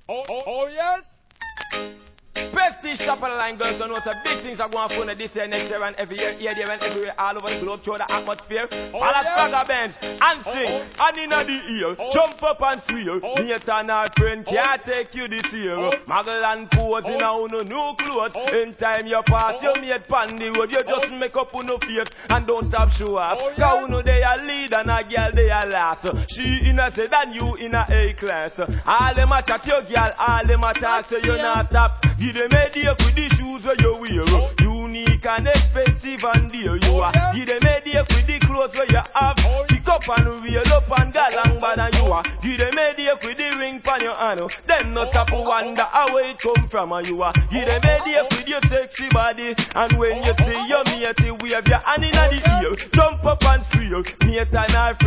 Oh yes. Prestige top of the line girls don't know some big things are going on this year, next year and every year, here, there and everywhere, all over the globe, through the atmosphere. All the swagger bands, and sing, and in the ear, jump up and swear. Mate and our friend can't take you this year. Muggle and pose in a new clothes. In time you pass, you mate pan the road, you just make up on no face and don't stop show off. Cause uno they a lead and a girl they a last. She in a say than you in a A class. All them a chat your girl, all them a talk, so you not stop. Give them a day with the shoes where you wear. Unique and expensive and dear you are. Give them a day with the clothes where you have. Pick up and wheel up and galang bad and you are. Give them a day with the ring pan your hand. Them not stop to wonder how it come from and you are. Give them a day with your sexy body. And when you see your mate wave your hand in the ear. Jump up and squeal. Mate and our